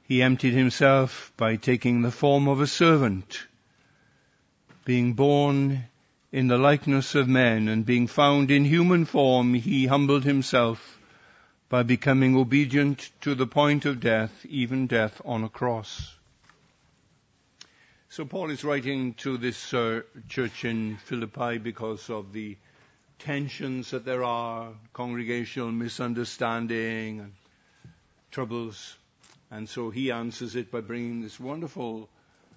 He emptied himself by taking the form of a servant, being born in the likeness of men, and being found in human form, he humbled himself by becoming obedient to the point of death, even death on a cross. So Paul is writing to this church in Philippi because of the tensions that there are, congregational misunderstanding and troubles. And so he answers it by bringing this wonderful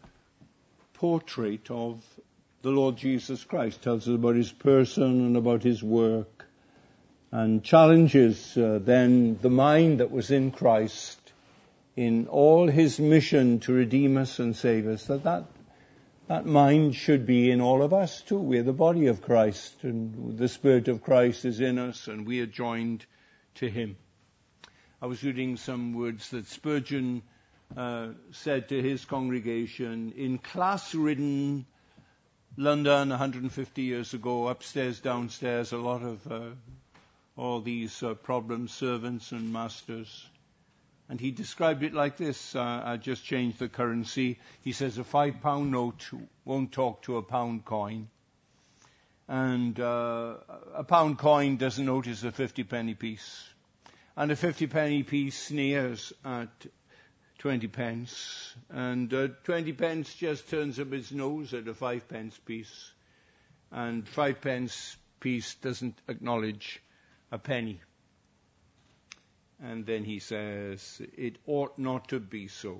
portrait of the Lord Jesus Christ. Tells us about his person and about his work, and challenges then the mind that was in Christ in all his mission to redeem us and save us, that mind should be in all of us too. We're the body of Christ, and the Spirit of Christ is in us, and we are joined to him. I was reading some words that Spurgeon said to his congregation in class-ridden London 150 years ago, upstairs, downstairs, a lot of all these problem servants and masters. And he described it like this. I just changed the currency. He says a £5 note won't talk to a pound coin. And a pound coin doesn't notice a 50-penny piece. And a 50-penny piece sneers at 20 pence. And 20 pence just turns up its nose at a 5-pence piece. And 5-pence piece doesn't acknowledge a penny. And then he says, it ought not to be so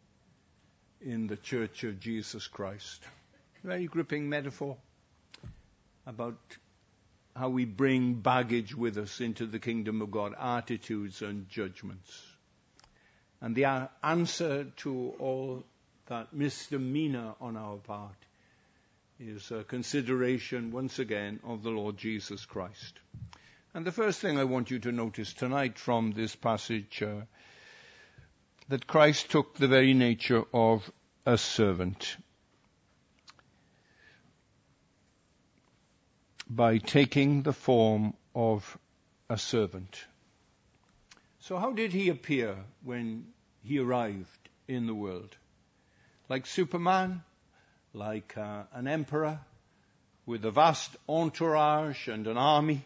in the Church of Jesus Christ. Very gripping metaphor about how we bring baggage with us into the kingdom of God, attitudes and judgments. And the answer to all that misdemeanor on our part is a consideration, once again, of the Lord Jesus Christ. And the first thing I want you to notice tonight from this passage, that Christ took the very nature of a servant by taking the form of a servant. So how did he appear when he arrived in the world? Like Superman? Like an emperor with a vast entourage and an army?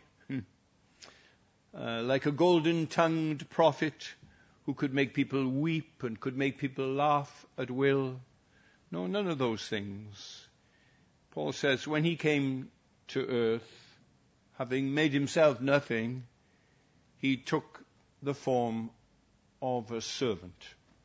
Like a golden-tongued prophet who could make people weep and could make people laugh at will? No, none of those things. Paul says when he came to earth, having made himself nothing, he took the form of a servant.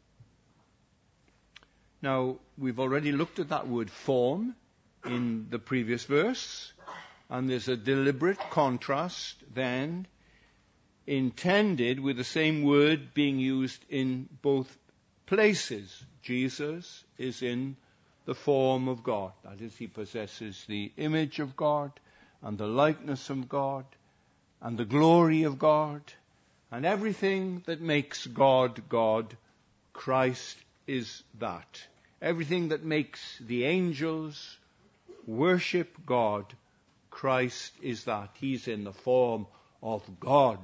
Now, we've already looked at that word form in the previous verse, and there's a deliberate contrast then intended with the same word being used in both places. Jesus is in the form of God. That is, he possesses the image of God and the likeness of God and the glory of God and everything that makes God God. Christ is that. Everything that makes the angels worship God, Christ is that. He's in the form of God.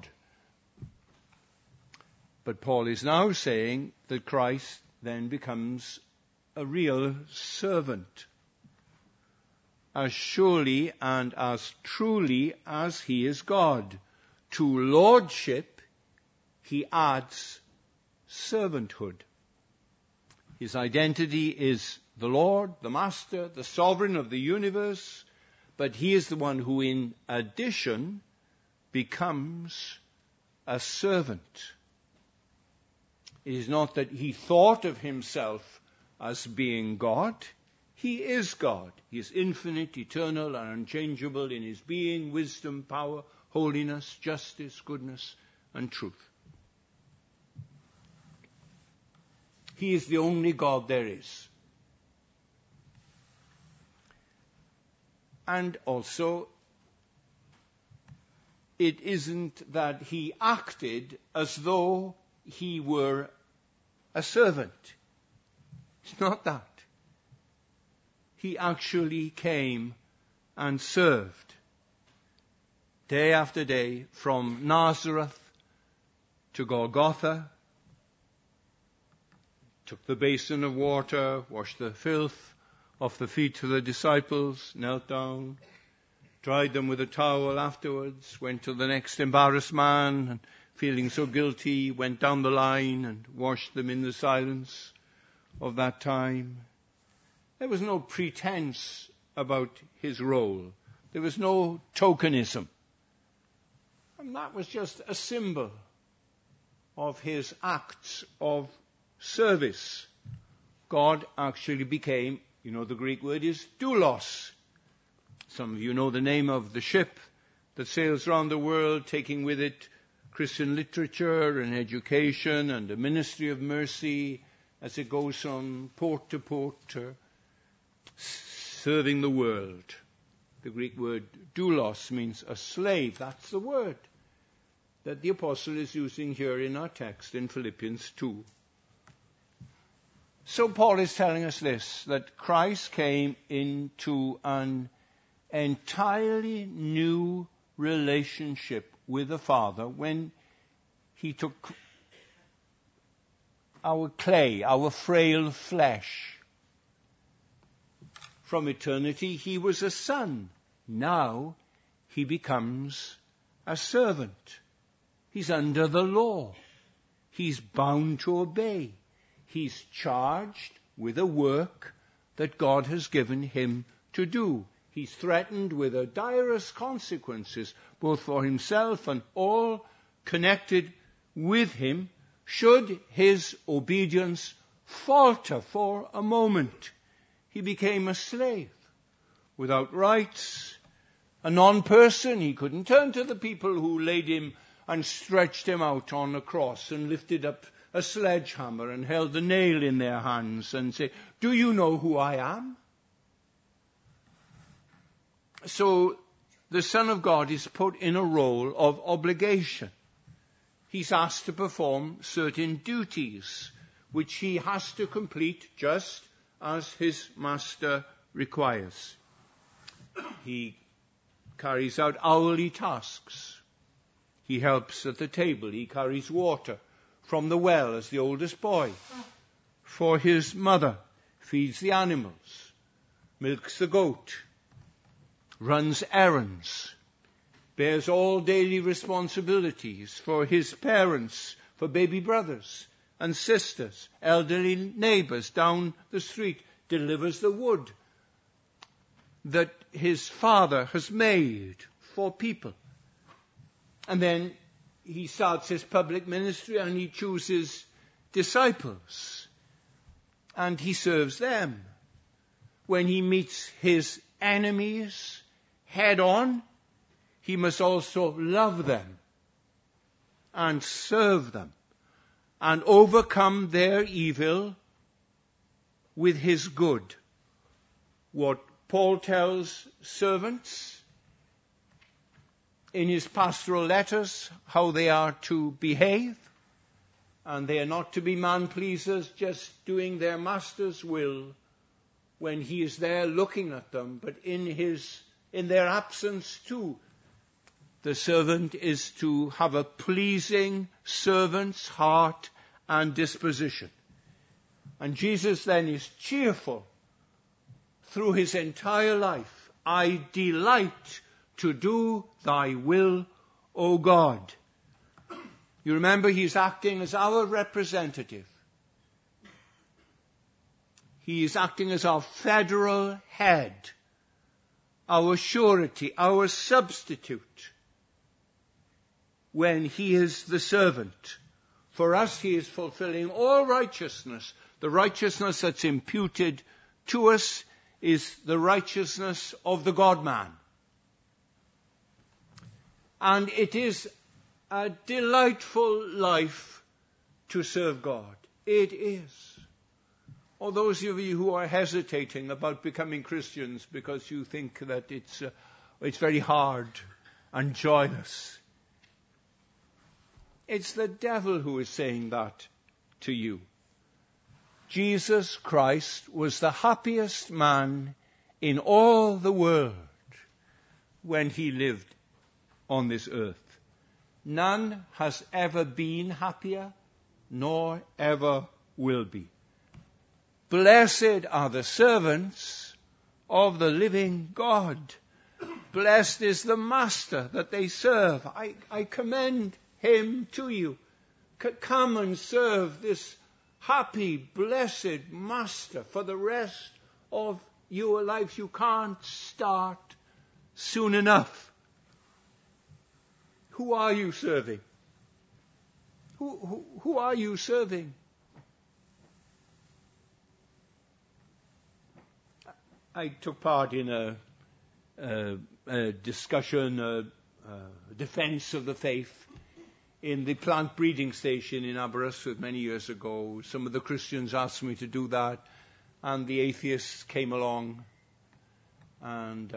But Paul is now saying that Christ then becomes a real servant. As surely and as truly as he is God. To lordship, he adds servanthood. His identity is the Lord, the Master, the Sovereign of the universe, but he is the one who in addition becomes a servant. It is not that he thought of himself as being God. He is God. He is infinite, eternal, and unchangeable in his being, wisdom, power, holiness, justice, goodness, and truth. He is the only God there is. And also, it isn't that he acted as though he were a servant. It's not that. He actually came and served day after day from Nazareth to Golgotha took the basin of water, washed the filth off the feet of the disciples, knelt down, dried them with a towel afterwards, went to the next embarrassed man, and feeling so guilty, went down the line and washed them in the silence of that time. There was no pretense about his role. There was no tokenism. And that was just a symbol of his acts of service. God actually became, the Greek word is doulos. Some of you know the name of the ship that sails around the world, taking with it Christian literature and education and a ministry of mercy as it goes from port to port, serving the world. The Greek word doulos means a slave. That's the word that the apostle is using here in our text in Philippians 2. So Paul is telling us this, that Christ came into an entirely new relationship with the Father when he took our clay, our frail flesh. From eternity he was a son. Now he becomes a servant. He's under the law. He's bound to obey. He's charged with a work that God has given him to do. He's threatened with the direst consequences, both for himself and all connected with him, should his obedience falter for a moment. He became a slave, without rights, a non-person. He couldn't turn to the people who laid him and stretched him out on a cross and lifted up a sledgehammer and held the nail in their hands and say, "Do you know who I am?" So the Son of God is put in a role of obligation. He's asked to perform certain duties which he has to complete just as his master requires. He carries out hourly tasks. He helps at the table. He carries water from the well as the oldest boy for his mother, feeds the animals, milks the goat, runs errands, bears all daily responsibilities for his parents, for baby brothers and sisters, elderly neighbors down the street, delivers the wood that his father has made for people. And then he starts his public ministry and he chooses disciples and he serves them. When he meets his enemies head on, he must also love them and serve them and overcome their evil with his good. What Paul tells servants in his pastoral letters, how they are to behave, and they are not to be man-pleasers, just doing their master's will when he is there looking at them, but in their absence too. The servant is to have a pleasing servant's heart and disposition. And Jesus then is cheerful through his entire life. I delight to do thy will, O God. You remember he's acting as our representative. He is acting as our federal head, our surety, our substitute. When he is the servant, for us he is fulfilling all righteousness. The righteousness that's imputed to us is the righteousness of the God-man. And it is a delightful life to serve God. It is. Or those of you who are hesitating about becoming Christians because you think that it's very hard and joyless. It's the devil who is saying that to you. Jesus Christ was the happiest man in all the world when he lived on this earth. None has ever been happier, nor ever will be. Blessed are the servants of the living God. Blessed is the master that they serve. I commend him to you. Come and serve this happy, blessed master for the rest of your life. You can't start soon enough. Who are you serving? Who are you serving? I took part in a discussion, a defense of the faith in the plant breeding station in Aberystwyth many years ago. Some of the Christians asked me to do that, and the atheists came along, and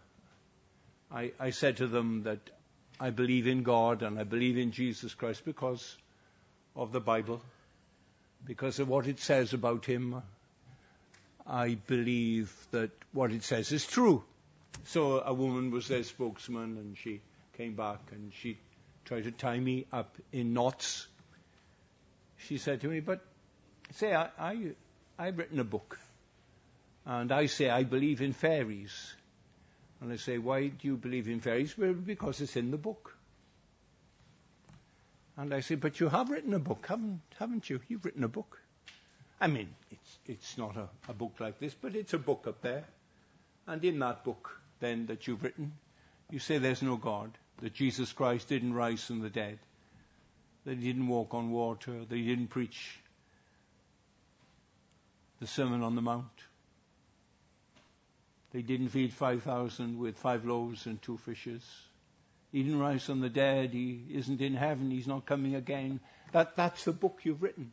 I said to them that I believe in God and I believe in Jesus Christ because of the Bible, because of what it says about him. I believe that what it says is true. So a woman was their spokesman, and she came back and she tried to tie me up in knots. She said to me, but say, I've written a book, and I say I believe in fairies. And I say, why do you believe in fairies? Well, because it's in the book. And I say, but you have written a book, haven't you? You've written a book. I mean, it's not a book like this, but it's a book up there. And in that book, then, that you've written, you say there's no God, that Jesus Christ didn't rise from the dead, that he didn't walk on water, that he didn't preach the Sermon on the Mount. They didn't feed 5,000 with 5 loaves and 2 fishes. He didn't rise from the dead. He isn't in heaven. He's not coming again. That's the book you've written.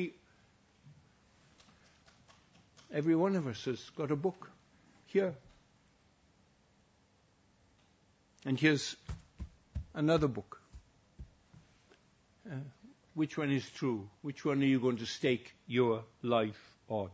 Every one of us has got a book here. And here's another book. Which one is true? Which one are you going to stake your life on?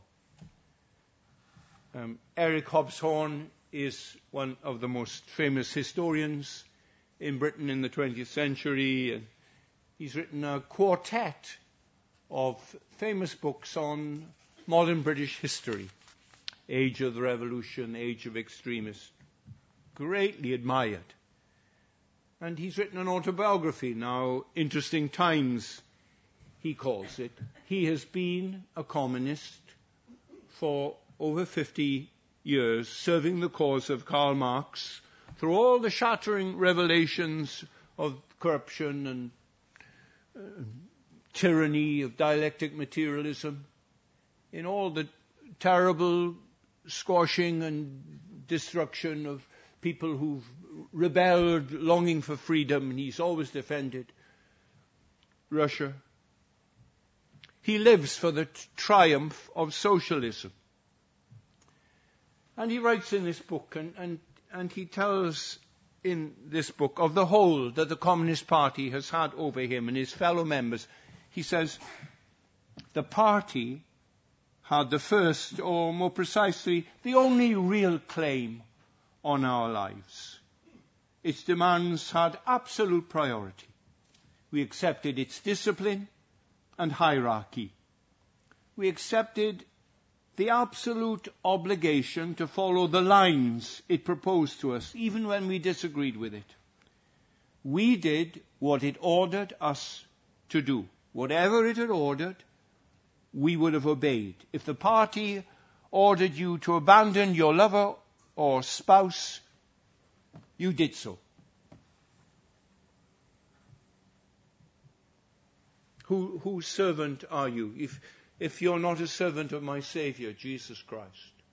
Eric Hobsbawm is one of the most famous historians in Britain in the 20th century. And he's written a quartet of famous books on modern British history. Age of the Revolution, Age of Extremists. Greatly admired. And he's written an autobiography now, Interesting Times, he calls it. He has been a communist for over 50 years, serving the cause of Karl Marx through all the shattering revelations of corruption and tyranny, of dialectic materialism, in all the terrible squashing and destruction of people who've rebelled, longing for freedom, and he's always defended Russia. He lives for the triumph of socialism. And he writes in this book, and he tells in this book of the hold that the Communist Party has had over him and his fellow members. He says, the party had the first, or more precisely, the only real claim on our lives. Its demands had absolute priority. We accepted its discipline and hierarchy. We accepted the absolute obligation to follow the lines it proposed to us, even when we disagreed with it. We did what it ordered us to do. Whatever it had ordered, we would have obeyed. If the party ordered you to abandon your lover or spouse, you did so. Whose servant are you? If you're not a servant of my Savior, Jesus Christ.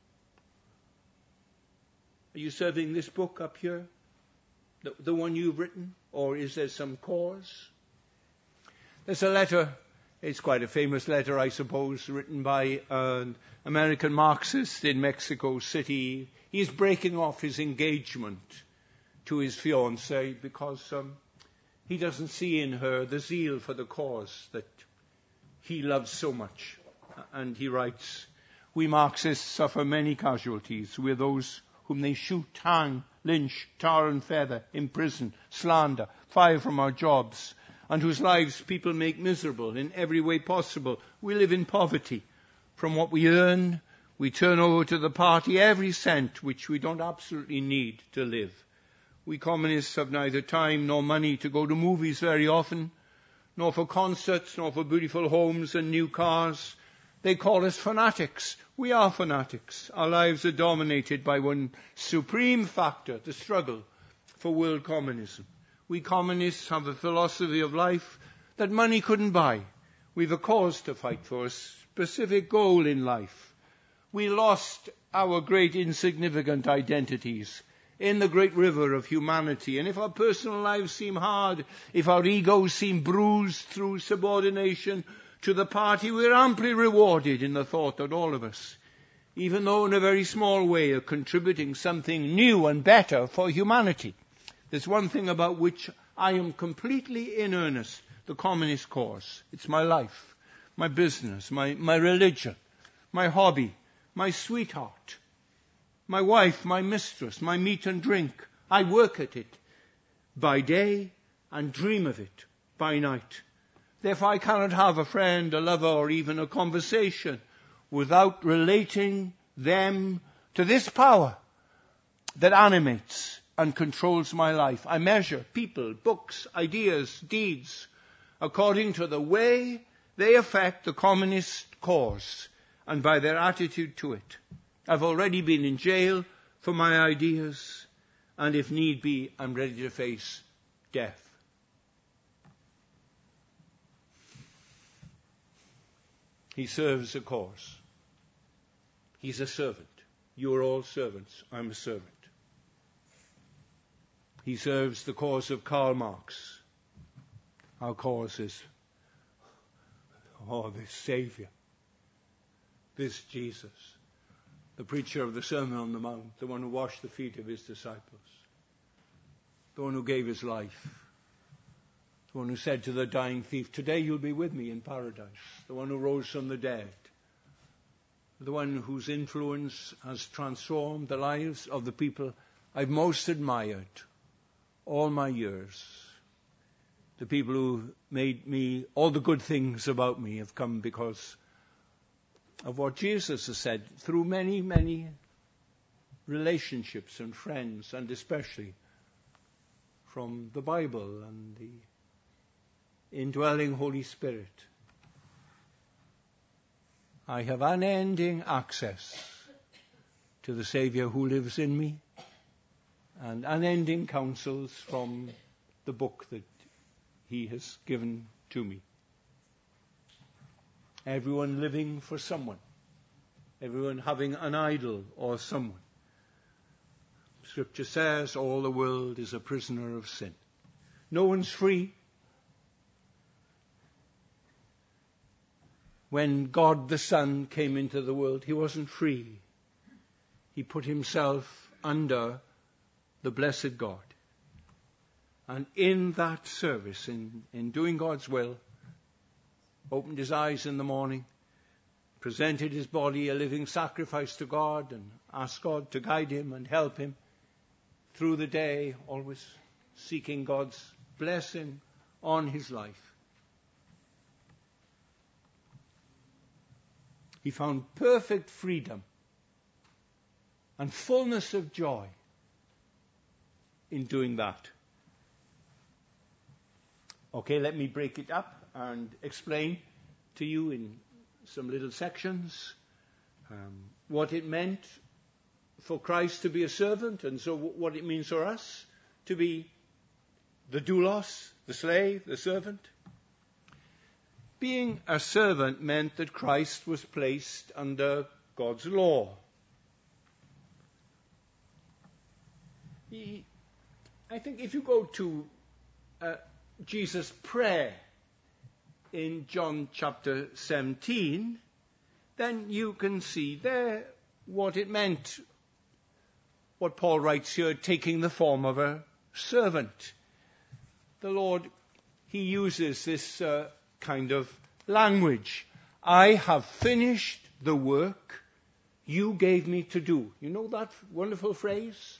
Are you serving this book up here? The one you've written? Or is there some cause? There's a letter, it's quite a famous letter, I suppose, written by an American Marxist in Mexico City. He's breaking off his engagement to his fiancée because he doesn't see in her the zeal for the cause that he loves so much. And he writes, we Marxists suffer many casualties. We're those whom they shoot, hang, lynch, tar and feather, imprison, slander, fire from our jobs, and whose lives people make miserable in every way possible. We live in poverty, from what we earn, we turn over to the party every cent which we don't absolutely need to live. We communists have neither time nor money to go to movies very often, nor for concerts, nor for beautiful homes and new cars. They call us fanatics. We are fanatics. Our lives are dominated by one supreme factor, the struggle for world communism. We communists have a philosophy of life that money couldn't buy. We've a cause to fight for, a specific goal in life. We lost our great insignificant identities in the great river of humanity. And if our personal lives seem hard, if our egos seem bruised through subordination to the party, we're amply rewarded in the thought that all of us, even though in a very small way, are contributing something new and better for humanity. There's one thing about which I am completely in earnest, the communist cause. It's my life, my business, my religion, my hobby, my sweetheart, my wife, my mistress, my meat and drink. I work at it by day and dream of it by night. Therefore I cannot have a friend, a lover, or even a conversation without relating them to this power that animates and controls my life. I measure people, books, ideas, deeds according to the way they affect the communist cause and by their attitude to it. I've already been in jail for my ideas, and if need be, I'm ready to face death. He serves a cause. He's a servant. You are all servants. I'm a servant. He serves the cause of Karl Marx. Our cause is, this Savior, this Jesus, the preacher of the Sermon on the Mount, the one who washed the feet of his disciples, the one who gave his life, the one who said to the dying thief, today you'll be with me in paradise, the one who rose from the dead, the one whose influence has transformed the lives of the people I've most admired all my years. The people who made me, all the good things about me have come because of what Jesus has said through many, many relationships and friends, and especially from the Bible and the indwelling Holy Spirit. I have unending access to the Savior who lives in me, and unending counsels from the book that he has given to me. Everyone living for someone. Everyone having an idol or someone. Scripture says all the world is a prisoner of sin. No one's free. When God the Son came into the world, he wasn't free. He put himself under the blessed God. And in that service, in doing God's will, opened his eyes in the morning, presented his body a living sacrifice to God, and asked God to guide him and help him through the day, always seeking God's blessing on his life. He found perfect freedom and fullness of joy in doing that. Okay, let me break it up and explain to you in some little sections what it meant for Christ to be a servant, and so what it means for us to be the doulos, the slave, the servant. Being a servant meant that Christ was placed under God's law. I think if you go to Jesus' prayer in John chapter 17, then you can see there what it meant, what Paul writes here, taking the form of a servant. The Lord, he uses this kind of language. I have finished the work you gave me to do. You know that wonderful phrase?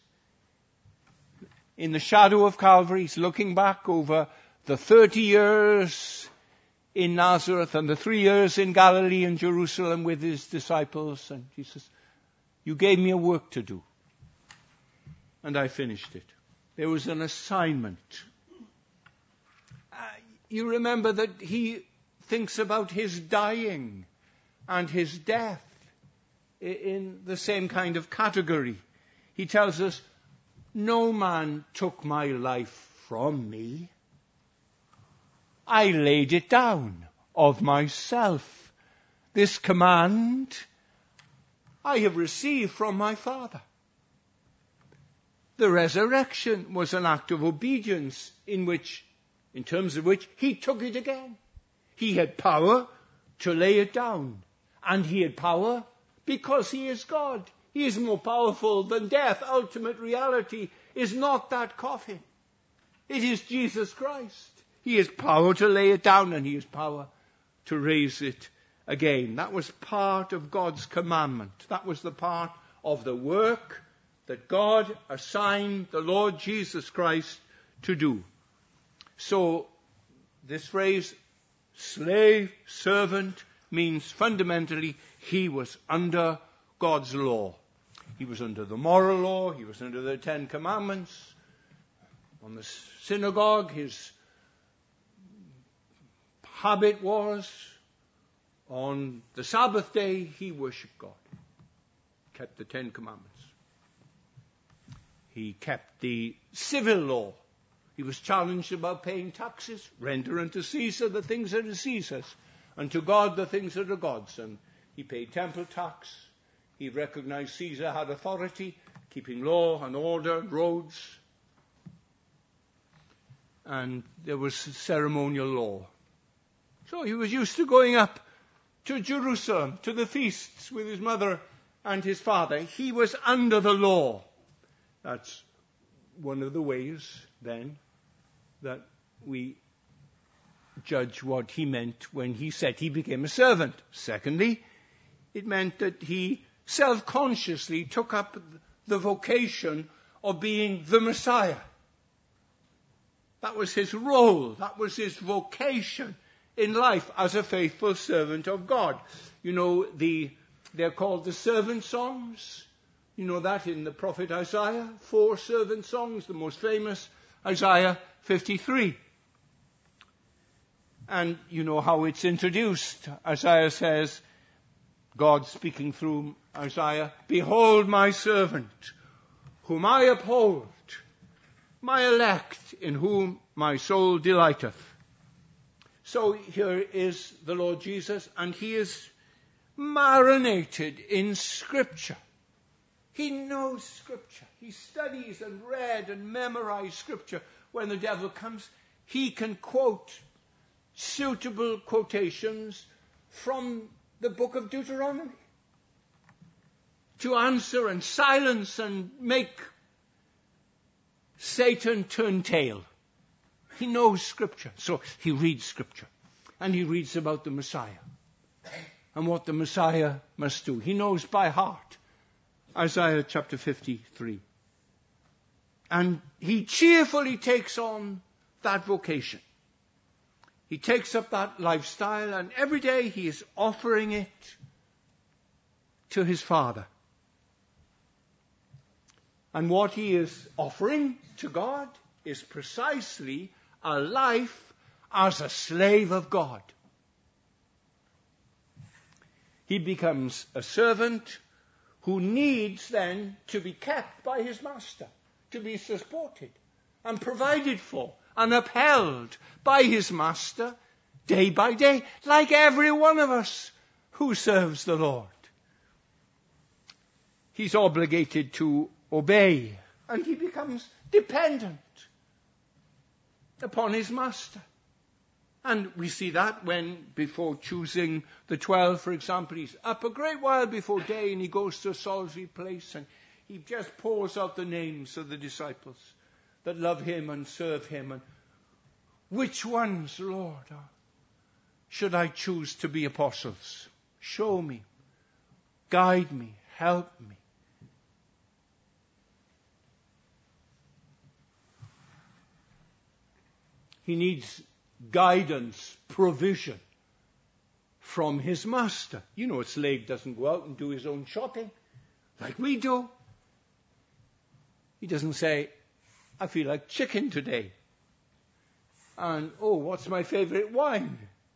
In the shadow of Calvary, he's looking back over the 30 years in Nazareth and the 3 years in Galilee and Jerusalem with his disciples. And he says, you gave me a work to do. And I finished it. There was an assignment. You remember that he thinks about his dying and his death in the same kind of category. He tells us, no man took my life from me. I laid it down of myself. This command I have received from my Father. The resurrection was an act of obedience in terms of which he took it again. He had power to lay it down. And he had power because he is God. He is more powerful than death. Ultimate reality is not that coffin. It is Jesus Christ. He has power to lay it down and he has power to raise it again. That was part of God's commandment. That was the part of the work that God assigned the Lord Jesus Christ to do. So this phrase, slave, servant, means fundamentally he was under God's law. He was under the moral law. He was under the 10 Commandments. On the synagogue, his habit was, on the Sabbath day, he worshipped God. Kept the 10 Commandments. He kept the civil law. He was challenged about paying taxes. Render unto Caesar the things that are Caesar's, and to God the things that are God's. And he paid temple tax. He recognized Caesar had authority, keeping law and order and roads. And there was ceremonial law. So he was used to going up to Jerusalem, to the feasts with his mother and his father. He was under the law. That's one of the ways, then, that we judge what he meant when he said he became a servant. Secondly, it meant that he self-consciously took up the vocation of being the Messiah. That was his role. That was his vocation in life as a faithful servant of God. You know, they're called the servant songs. You know that in the prophet Isaiah, 4 servant songs, the most famous, Isaiah 53. And you know how it's introduced. Isaiah says, God speaking through Isaiah, behold my servant, whom I uphold, my elect, in whom my soul delighteth. So here is the Lord Jesus, and he is marinated in Scripture. He knows Scripture. He studies and read and memorized Scripture. When the devil comes, he can quote suitable quotations from the book of Deuteronomy to answer and silence and make Satan turn tail. He knows Scripture, so he reads Scripture. And he reads about the Messiah and what the Messiah must do. He knows by heart Isaiah chapter 53. And he cheerfully takes on that vocation. He takes up that lifestyle, and every day he is offering it to his Father. And what he is offering to God is precisely a life as a slave of God. He becomes a servant who needs then to be kept by his master, to be supported and provided for and upheld by his master day by day, like every one of us who serves the Lord. He's obligated to obey, and he becomes dependent upon his master. And we see that when, before choosing the 12, for example, he's up a great while before day and he goes to a solitary place and he just pours out the names of the disciples that love him and serve him. And which ones, Lord, should I choose to be apostles? Show me, guide me, help me. He needs guidance, provision from his master. You know, a slave doesn't go out and do his own shopping like we do. He doesn't say, I feel like chicken today. And, oh, what's my favorite wine?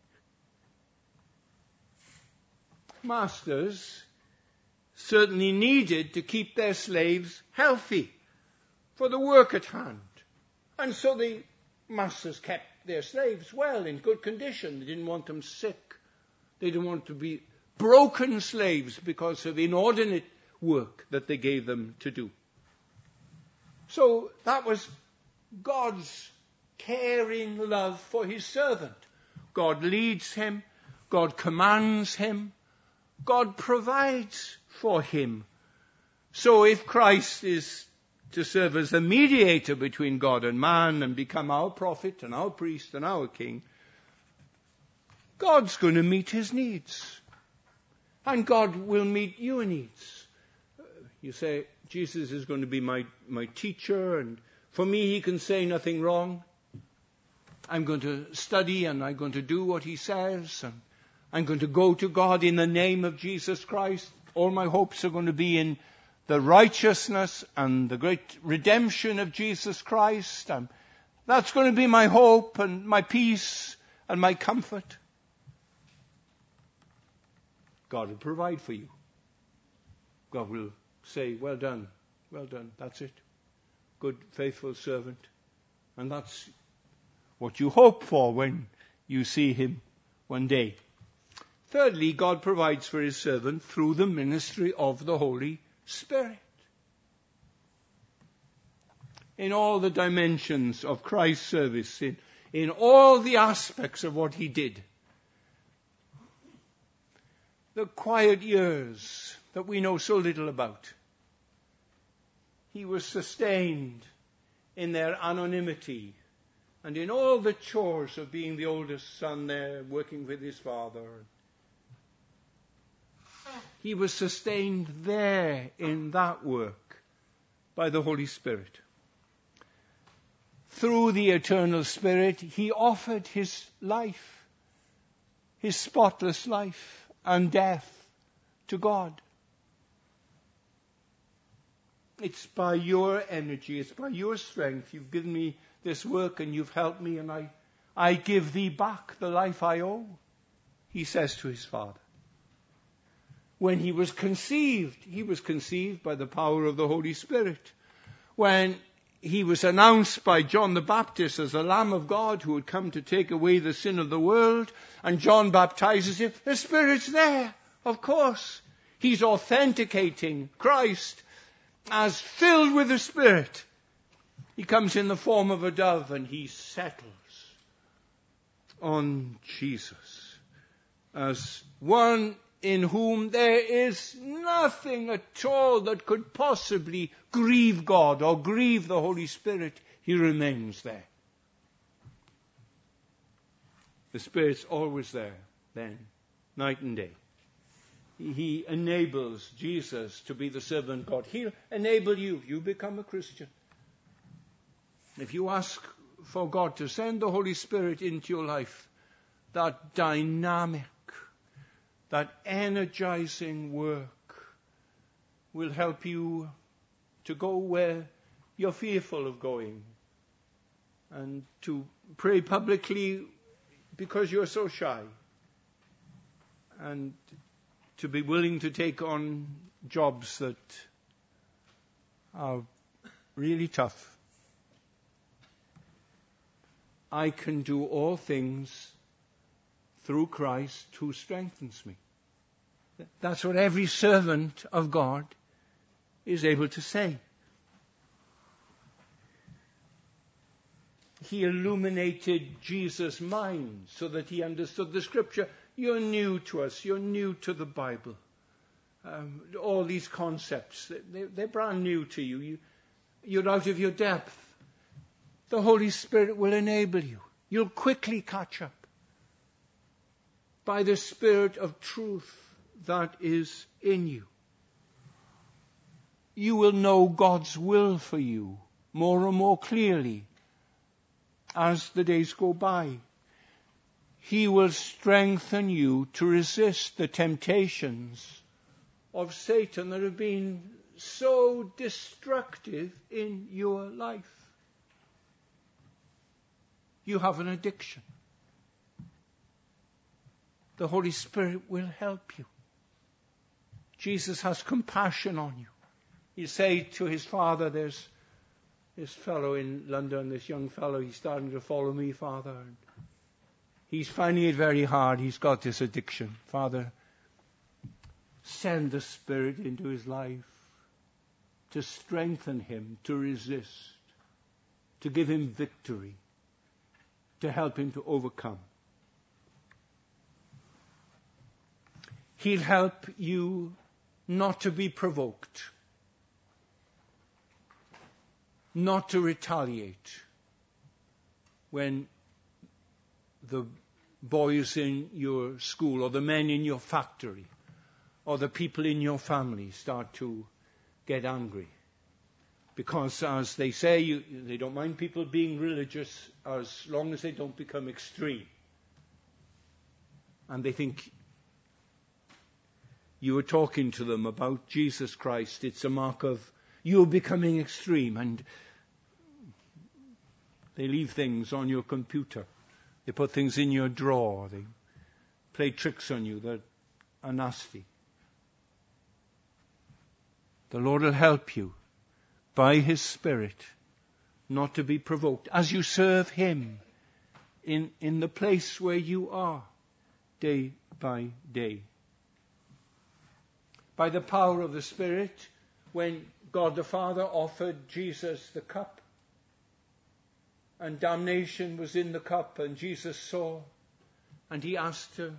Masters certainly needed to keep their slaves healthy for the work at hand. And so the masters kept their slaves well, in good condition. They didn't want them sick. They didn't want to be broken slaves because of inordinate work that they gave them to do. So that was God's caring love for his servant. God leads him. God commands him. God provides for him. So if Christ is to serve as a mediator between God and man and become our prophet and our priest and our king, God's going to meet his needs. And God will meet your needs. You say, Jesus is going to be my teacher, and for me he can say nothing wrong. I'm going to study and I'm going to do what he says, and I'm going to go to God in the name of Jesus Christ. All my hopes are going to be in the righteousness and the great redemption of Jesus Christ. And that's going to be my hope and my peace and my comfort. God will provide for you. God will say, well done, that's it. Good, faithful servant. And that's what you hope for when you see him one day. Thirdly, God provides for his servant through the ministry of the Holy Spirit. In all the dimensions of Christ's service, in all the aspects of what he did. The quiet years that we know so little about. He was sustained in their anonymity and in all the chores of being the oldest son there, working with his father. He was sustained there in that work by the Holy Spirit. Through the eternal Spirit, he offered his life, his spotless life and death to God. It's by your energy, it's by your strength. You've given me this work and you've helped me, and I give thee back the life I owe, he says to his Father. When he was conceived by the power of the Holy Spirit. When he was announced by John the Baptist as the Lamb of God who had come to take away the sin of the world, and John baptizes him, the Spirit's there, of course. He's authenticating Christ as filled with the Spirit. He comes in the form of a dove and he settles on Jesus as one in whom there is nothing at all that could possibly grieve God or grieve the Holy Spirit. He remains there. The Spirit's always there then, night and day. He enables Jesus to be the servant God. He'll enable you. You become a Christian. If you ask for God to send the Holy Spirit into your life, that dynamic, that energizing work will help you to go where you're fearful of going, and to pray publicly because you're so shy, and to be willing to take on jobs that are really tough. I can do all things through Christ who strengthens me. That's what every servant of God is able to say. He illuminated Jesus' mind so that he understood the Scripture. You're new to us. You're new to the Bible. All these concepts, they're brand new to you. You're out of your depth. The Holy Spirit will enable you. You'll quickly catch up by the Spirit of truth that is in you. You will know God's will for you more and more clearly as the days go by. He will strengthen you to resist the temptations of Satan that have been so destructive in your life. You have an addiction. The Holy Spirit will help you. Jesus has compassion on you. You say to his Father, there's this fellow in London, this young fellow, he's starting to follow me, Father. And he's finding it very hard. He's got this addiction. Father, send the Spirit into his life to strengthen him, to resist, to give him victory, to help him to overcome. He'll help you not to be provoked, not to retaliate when the boys in your school or the men in your factory or the people in your family start to get angry. Because, as they say, they don't mind people being religious as long as they don't become extreme. And they think you are talking to them about Jesus Christ. It's a mark of you becoming extreme. And they leave things on your computer. They put things in your drawer. They play tricks on you that are nasty. The Lord will help you by his Spirit not to be provoked as you serve him in the place where you are day by day. By the power of the Spirit, when God the Father offered Jesus the cup, and damnation was in the cup, and Jesus saw, and he asked her,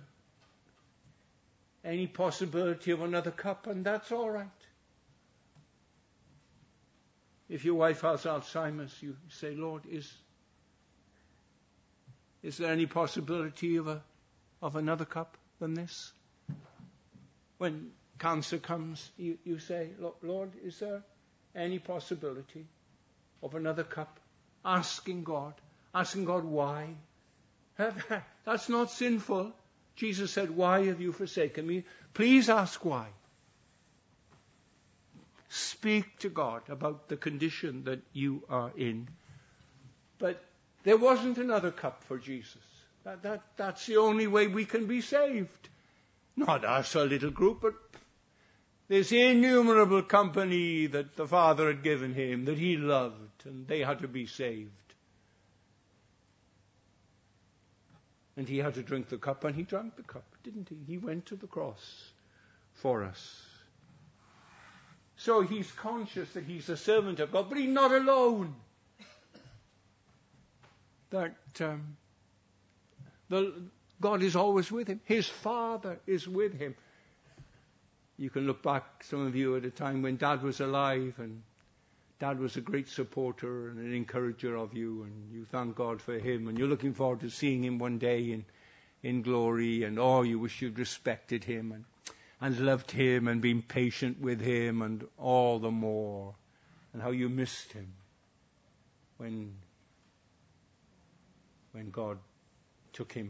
any possibility of another cup? And that's all right. If your wife has Alzheimer's, you say, Lord, is there any possibility of another cup than this? When cancer comes, you say, Lord, is there any possibility of another cup? Asking God why. That's not sinful. Jesus said, why have you forsaken me? Please ask why. Speak to God about the condition that you are in. But there wasn't another cup for Jesus. That's the only way we can be saved. Not us, a little group, but this innumerable company that the Father had given him, that he loved, and they had to be saved. And he had to drink the cup, and he drank the cup, didn't he? He went to the cross for us. So he's conscious that he's a servant of God, but he's not alone. That God is always with him. His Father is with him. You can look back, some of you, at a time when Dad was alive, and Dad was a great supporter and an encourager of you, and you thank God for him, and you're looking forward to seeing him one day in glory, and you wish you'd respected him and loved him and been patient with him, and all the more, and how you missed him when God took him.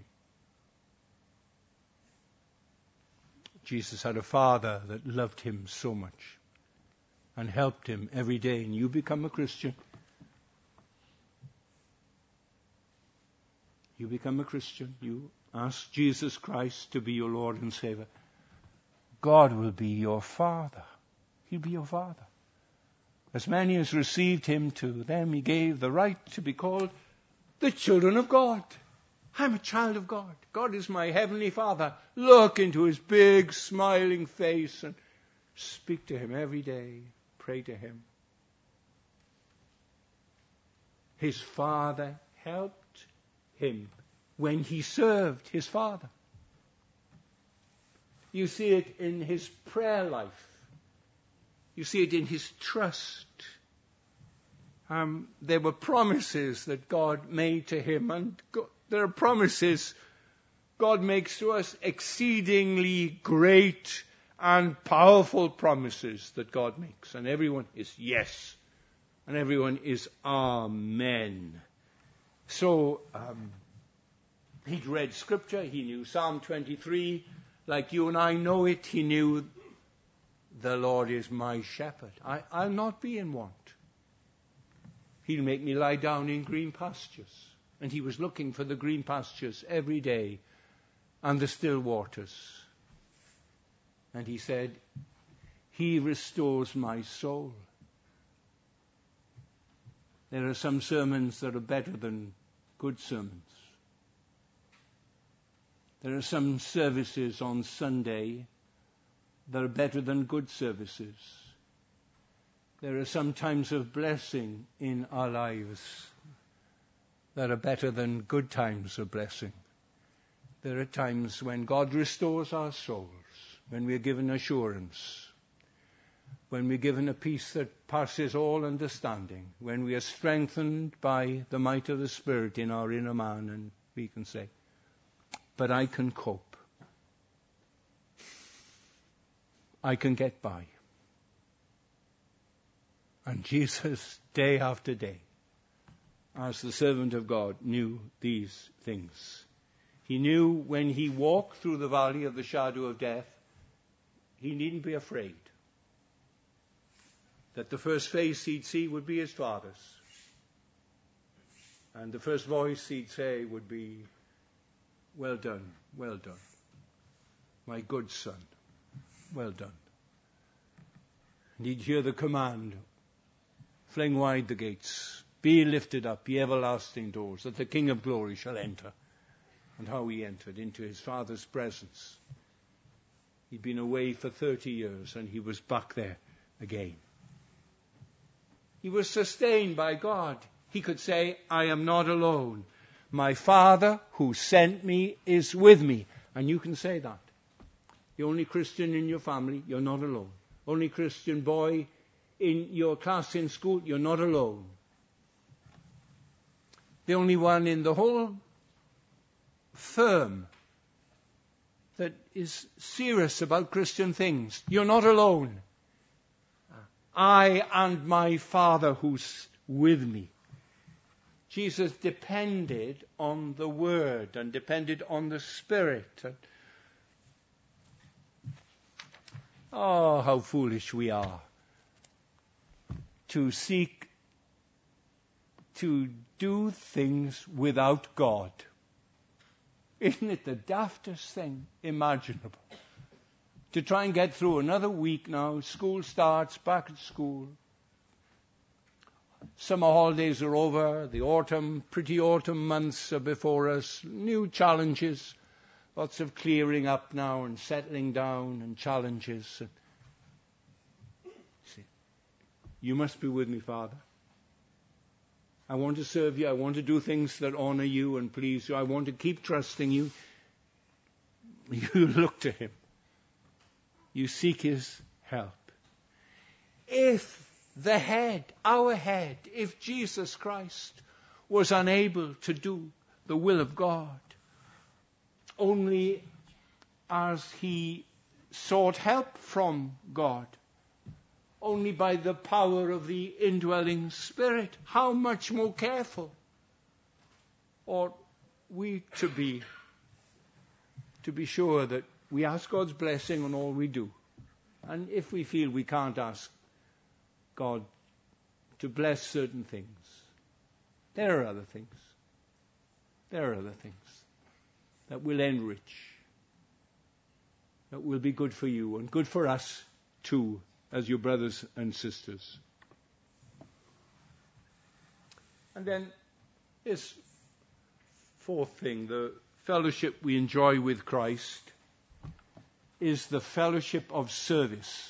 Jesus had a Father that loved him so much and helped him every day. And you become a Christian. You become a Christian. You ask Jesus Christ to be your Lord and Savior. God will be your Father. He'll be your Father. As many as received him, to them he gave the right to be called the children of God. I'm a child of God. God is my heavenly Father. Look into his big smiling face and speak to him every day. Pray to him. His Father helped him when he served his Father. You see it in his prayer life. You see it in his trust. There were promises that God made to him, and there are promises God makes to us, exceedingly great and powerful promises that God makes. And everyone is yes. And everyone is amen. So, He'd read Scripture. He knew Psalm 23 like you and I know it. He knew the Lord is my shepherd. I'll not be in want. He'll make me lie down in green pastures. And he was looking for the green pastures every day and the still waters. And he said, he restores my soul. There are some sermons that are better than good sermons. There are some services on Sunday that are better than good services. There are some times of blessing in our lives that are better than good times of blessing. There are times when God restores our souls, when we're given assurance, when we're given a peace that passes all understanding, when we are strengthened by the might of the Spirit in our inner man, and we can say, but I can cope. I can get by. And Jesus, day after day, as the servant of God, knew these things. He knew when he walked through the valley of the shadow of death, he needn't be afraid that the first face he'd see would be his Father's. And the first voice he'd say would be, well done, my good son, well done. And he'd hear the command, fling wide the gates, be lifted up, ye everlasting doors, that the King of glory shall enter. And how he entered into his Father's presence. He'd been away for 30 years and he was back there again. He was sustained by God. He could say, I am not alone. My Father who sent me is with me. And you can say that. The only Christian in your family, you're not alone. Only Christian boy in your class in school, you're not alone. The only one in the whole firm that is serious about Christian things, you're not alone. I and my Father who's with me. Jesus depended on the Word and depended on the Spirit. Oh, how foolish we are to seek to do things without God. Isn't it the daftest thing imaginable? To try and get through another week now, school starts, back at school. Summer holidays are over, the pretty autumn months are before us, new challenges, lots of clearing up now and settling down and challenges. You must be with me, Father. I want to serve you. I want to do things that honor you and please you. I want to keep trusting you. You look to him. You seek his help. If the head, our head, if Jesus Christ was unable to do the will of God, only as he sought help from God, only by the power of the indwelling Spirit, how much more careful ought we to be sure that we ask God's blessing on all we do. And if we feel we can't ask God to bless certain things, there are other things. There are other things that will enrich, that will be good for you and good for us too, as your brothers and sisters. And then this fourth thing, the fellowship we enjoy with Christ, is the fellowship of service.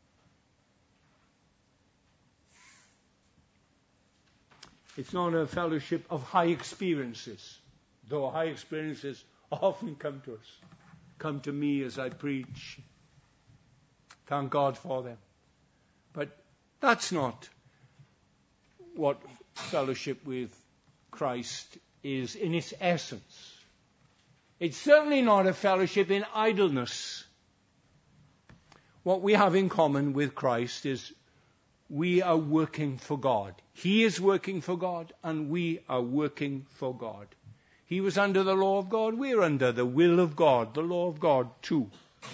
It's not a fellowship of high experiences, though high experiences often come to us. Come to me as I preach. Thank God for them. But that's not what fellowship with Christ is in its essence. It's certainly not a fellowship in idleness. What we have in common with Christ is we are working for God. He is working for God and we are working for God. He was under the law of God. We're under the will of God, the law of God too.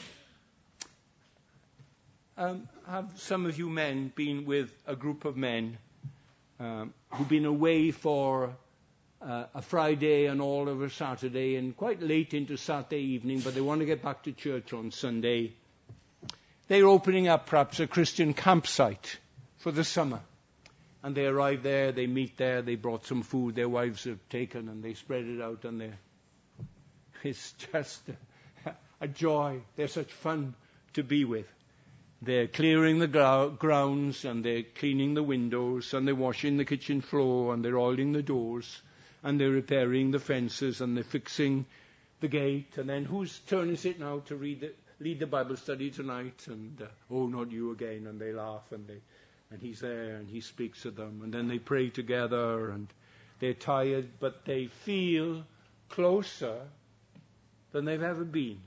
Have some of you men been with a group of men who've been away for a Friday and all of a Saturday and quite late into Saturday evening, but they want to get back to church on Sunday? They're opening up perhaps a Christian campsite for the summer. And they arrive there, they meet there, they brought some food their wives have taken, and they spread it out, and it's just a joy. They're such fun to be with. They're clearing the grounds, and they're cleaning the windows, and they're washing the kitchen floor, and they're oiling the doors, and they're repairing the fences, and they're fixing the gate. And then whose turn is it now to lead the Bible study tonight? And oh, not you again. And they laugh, and he's there, and he speaks to them, and then they pray together, and they're tired, but they feel closer than they've ever been.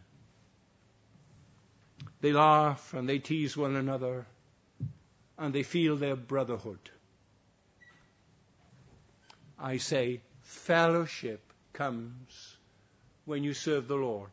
They laugh and they tease one another, and they feel their brotherhood. I say, fellowship comes when you serve the Lord.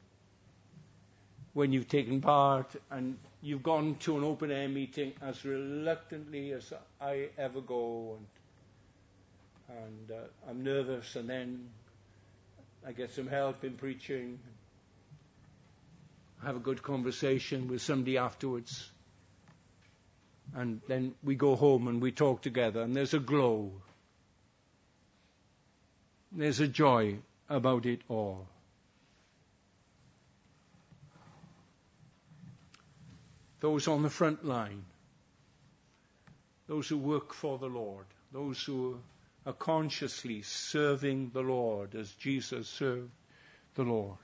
When you've taken part and you've gone to an open-air meeting as reluctantly as I ever go, and I'm nervous, and then I get some help in preaching. Have a good conversation with somebody afterwards, and then we go home and we talk together, and there's a glow. There's a joy about it all. Those on the front line, those who work for the Lord, those who are consciously serving the Lord as Jesus served the Lord.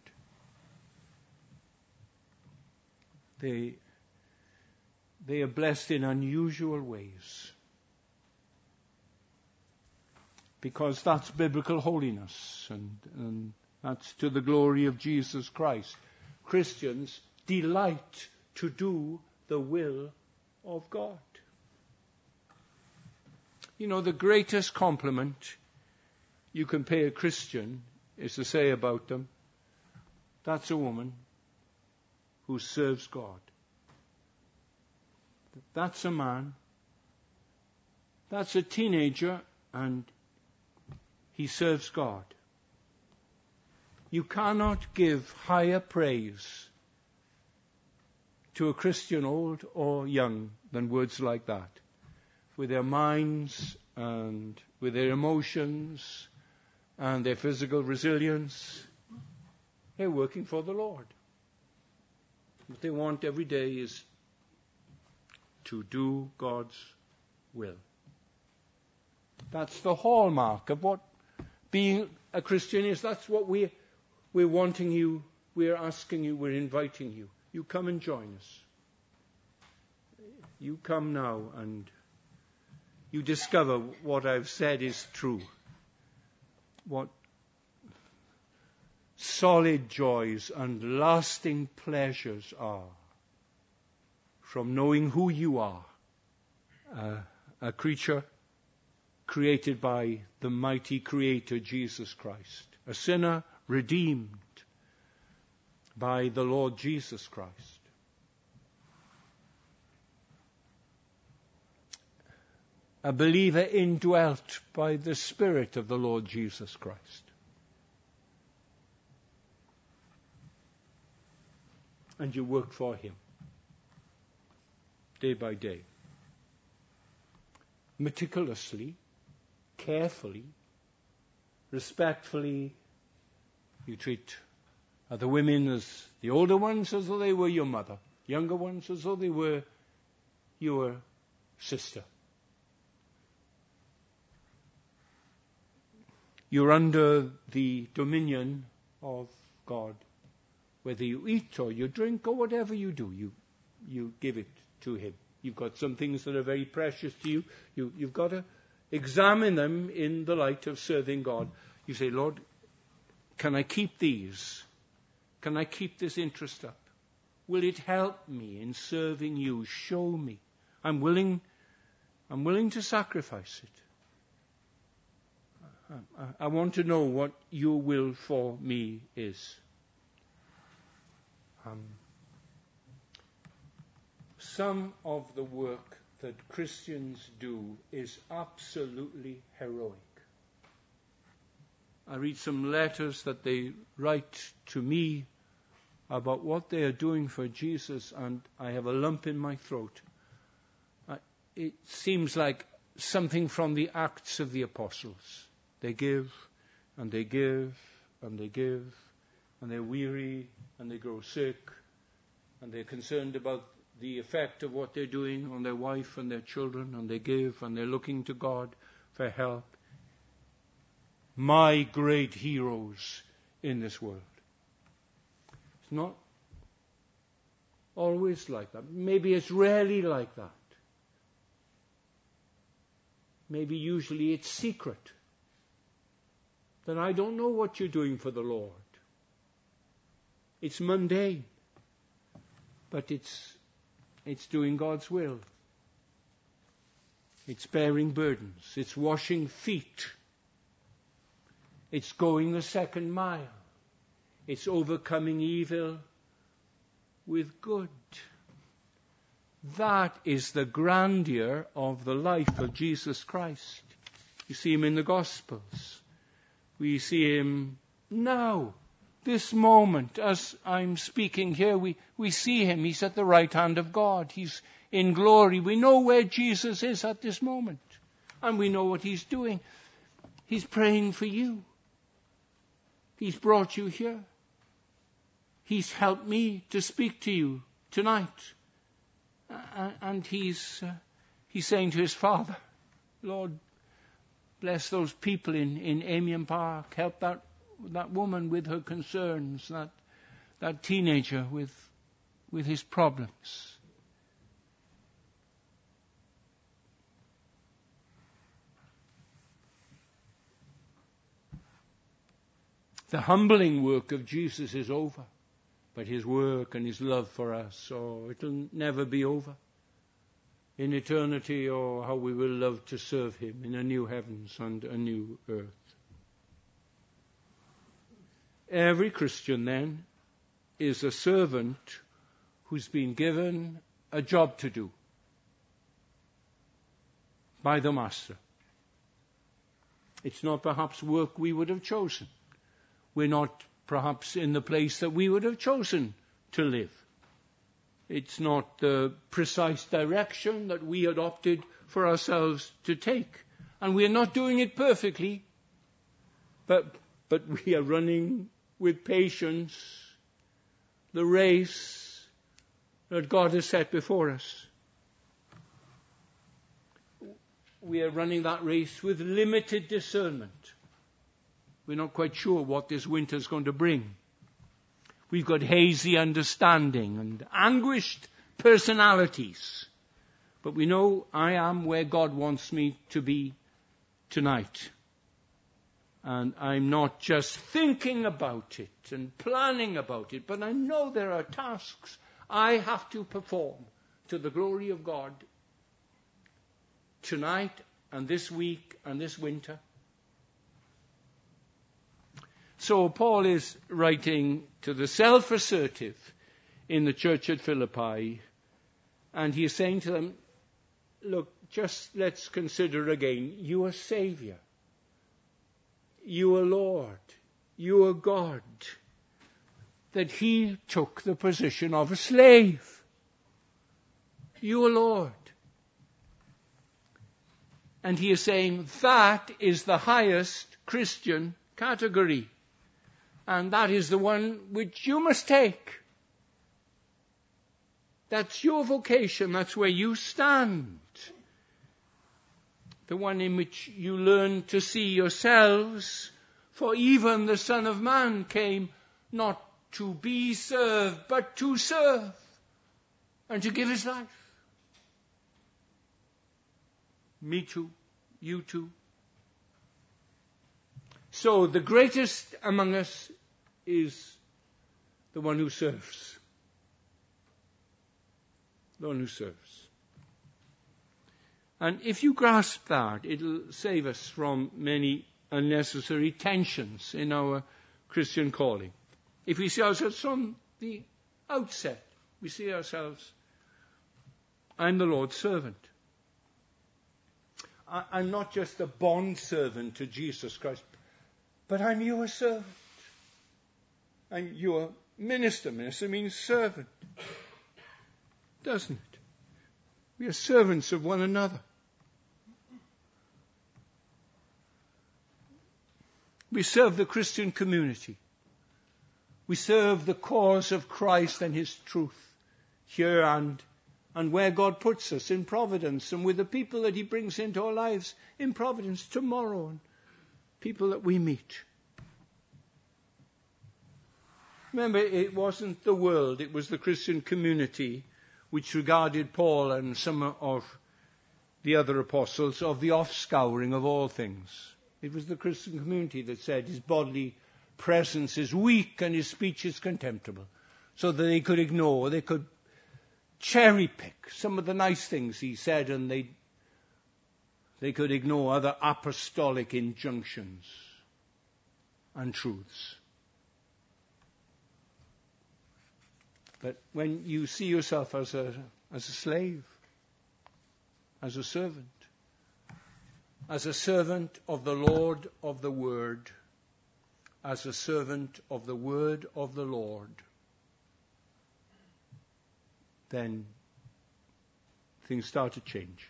They are blessed in unusual ways, because that's biblical holiness, and that's to the glory of Jesus Christ. Christians delight to do the will of God. You know, the greatest compliment you can pay a Christian is to say about them, that's a woman who serves God. That's a man. That's a teenager, and he serves God. You cannot give higher praise to a Christian, old or young, than words like that. With their minds and with their emotions and their physical resilience, they're working for the Lord. What they want every day is to do God's will. That's the hallmark of what being a Christian is. That's what we're wanting you, we're asking you, we're inviting you. You come and join us. You come now and you discover what I've said is true. What solid joys and lasting pleasures are from knowing who you are, a creature created by the mighty Creator Jesus Christ, a sinner redeemed by the Lord Jesus Christ. A believer indwelt by the Spirit of the Lord Jesus Christ. And you work for Him, day by day. Meticulously, carefully, respectfully, you treat other women as the older ones as though they were your mother, younger ones as though they were your sister. You're under the dominion of God. Whether you eat or you drink or whatever you do, you give it to Him. You've got some things that are very precious to you. You've got to examine them in the light of serving God. You say, Lord, can I keep these? Can I keep this interest up? Will it help me in serving you? Show me. I'm willing to sacrifice it. I want to know what your will for me is. Some of the work that Christians do is absolutely heroic. I read some letters that they write to me about what they are doing for Jesus, and I have a lump in my throat. It seems like something from the Acts of the Apostles. They give, and they give, and they give, and they're weary, and they grow sick, and they're concerned about the effect of what they're doing on their wife and their children, and they give, and they're looking to God for help. My great heroes in this world. It's not always like that. Maybe it's rarely like that. Maybe usually it's secret. That I don't know what you're doing for the Lord. It's mundane. But it's doing God's will. It's bearing burdens. It's washing feet. It's going the second mile. It's overcoming evil with good. That is the grandeur of the life of Jesus Christ. You see him in the Gospels. We see him now, this moment, as I'm speaking here, we see him. He's at the right hand of God. He's in glory. We know where Jesus is at this moment. And we know what he's doing. He's praying for you. He's brought you here. He's helped me to speak to you tonight. And he's saying to his Father, Lord, bless those people in Amiens Park. Help that woman with her concerns, that teenager with his problems. The humbling work of Jesus is over. But his work and his love for us, it'll never be over. In eternity, how we will love to serve him in a new heavens and a new earth. Every Christian, then, is a servant who's been given a job to do by the Master. It's not perhaps work we would have chosen. We're not perhaps in the place that we would have chosen to live. It's not the precise direction that we adopted for ourselves to take. And we are not doing it perfectly, but we are running with patience the race that God has set before us. We are running that race with limited discernment. We're not quite sure what this winter is going to bring. We've got hazy understanding and anguished personalities. But we know I am where God wants me to be tonight. And I'm not just thinking about it and planning about it, but I know there are tasks I have to perform to the glory of God tonight and this week and this winter. So Paul is writing to the self-assertive in the church at Philippi, and he is saying to them, look, just let's consider again, you are Savior, you are Lord, you are God, that he took the position of a slave. You are Lord. And he is saying that is the highest Christian category. And that is the one which you must take. That's your vocation. That's where you stand. The one in which you learn to see yourselves. For even the Son of Man came not to be served, but to serve. And to give his life. Me too. You too. So the greatest among us is the one who serves. The one who serves. And if you grasp that, it'll save us from many unnecessary tensions in our Christian calling. If we see ourselves from the outset, we see ourselves, I'm the Lord's servant. I'm not just a bond servant to Jesus Christ, but I'm your servant. I'm your minister. Minister means servant, doesn't it? We are servants of one another. We serve the Christian community. We serve the cause of Christ and His truth here and where God puts us in providence, and with the people that He brings into our lives in providence tomorrow, and people that we meet. Remember, it wasn't the world, it was the Christian community which regarded Paul and some of the other apostles of the offscouring of all things. It was the Christian community that said his bodily presence is weak and his speech is contemptible, so that they could ignore, they could cherry pick some of the nice things he said, and they could ignore other apostolic injunctions and truths. But when you see yourself as a slave, as a servant of the Lord of the Word, as a servant of the Word of the Lord, then things start to change.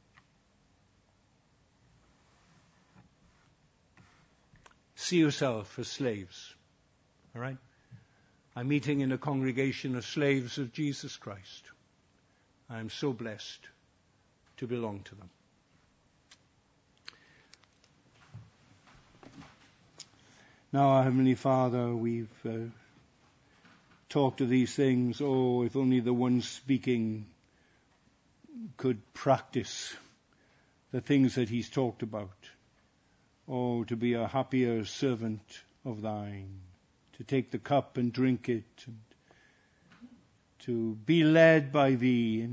See yourself as slaves. All right? I'm meeting in a congregation of slaves of Jesus Christ. I am so blessed to belong to them. Now, our Heavenly Father, we've talked of these things. Oh, if only the one speaking could practice the things that he's talked about. Oh, to be a happier servant of thine, to take the cup and drink it, and to be led by thee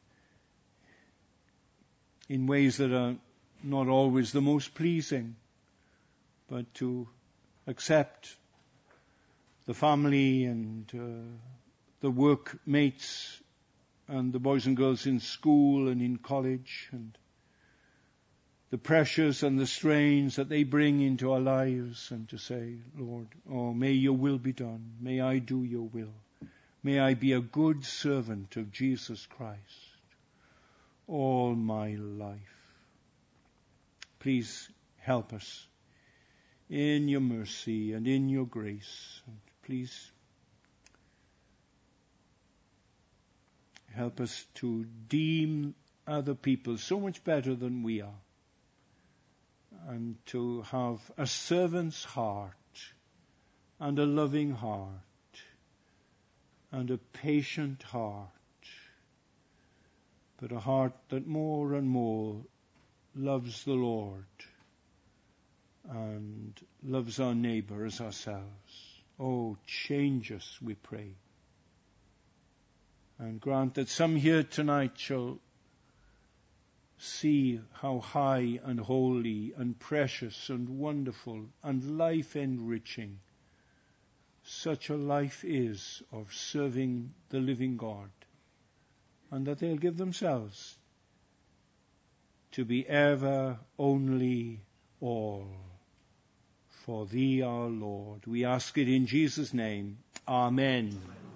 in ways that are not always the most pleasing, but to accept the family and the workmates and the boys and girls in school and in college, and the pressures and the strains that they bring into our lives, and to say, Lord, oh, may your will be done. May I do your will. May I be a good servant of Jesus Christ all my life. Please help us in your mercy and in your grace. And please help us to deem other people so much better than we are, and to have a servant's heart and a loving heart and a patient heart, but a heart that more and more loves the Lord and loves our neighbor as ourselves. Oh, change us, we pray. And grant that some here tonight shall see how high and holy and precious and wonderful and life-enriching such a life is of serving the living God, and that they'll give themselves to be ever, only, all for thee, our Lord. We ask it in Jesus' name. Amen.